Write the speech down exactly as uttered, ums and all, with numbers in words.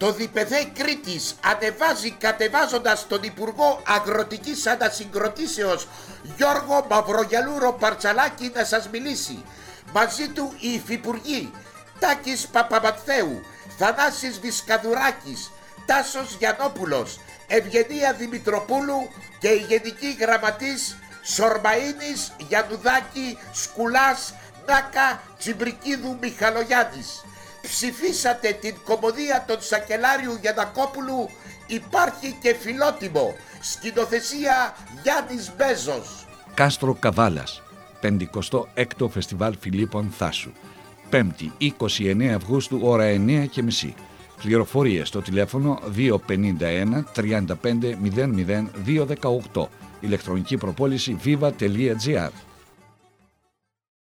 Το ΔΠΔ Κρήτης ανεβάζει κατεβάζοντας τον Υπουργό Αγροτικής Ανασυγκροτήσεως Γιώργο Μαυρογιαλούρο Παρτσαλάκη να σας μιλήσει. Μαζί του οι υφυπουργοί Τάκης Παπαμαθαίου, Θανάσης Βυσκαδουράκης, Τάσος Γιαννόπουλος, Ευγενία Δημητροπούλου και η Γενική Γραμματής Σορμαΐνης, Γιαννουδάκη, Σκουλάς, Νάκα, Τσιμπρικίδου, Μιχαλογιάννης. Ψηφίσατε την κομμωδία των Σακελάριου Γιαννακόπουλου «Υπάρχει και φιλότιμο». Σκηνοθεσία Γιάννης Μπέζος. Κάστρο Καβάλας, πενηκοστό έκτο Φεστιβάλ Φιλίππων Θάσου. Πέμπτη, είκοσι εννέα Αυγούστου, ώρα εννέα και μισή. Πληροφορίες στο τηλέφωνο δύο πενήντα ένα τριάντα πέντε μηδέν μηδέν δύο δεκαοκτώ. Ηλεκτρονική προπόληση viva τελεία gr.